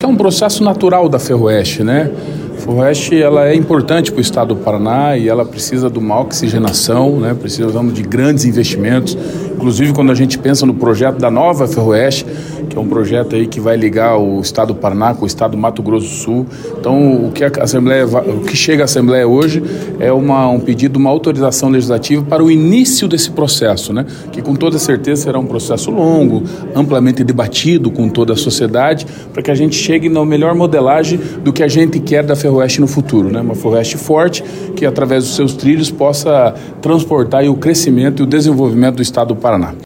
é um processo natural da Ferroeste, né? A Ferroeste, ela é importante para o estado do Paraná e ela precisa de uma oxigenação, né? Precisamos de grandes investimentos. Inclusive, quando a gente pensa no projeto da nova Ferroeste, que é um projeto aí que vai ligar o estado do Paraná com o estado do Mato Grosso do Sul. Então, o que chega à Assembleia hoje é um pedido, uma autorização legislativa para o início desse processo, né? Que com toda certeza será um processo longo, amplamente debatido com toda a sociedade, para que a gente chegue na melhor modelagem do que a gente quer da Ferroeste no futuro, né? Uma Ferroeste forte que, através dos seus trilhos, possa transportar aí o crescimento e o desenvolvimento do estado do Paraná.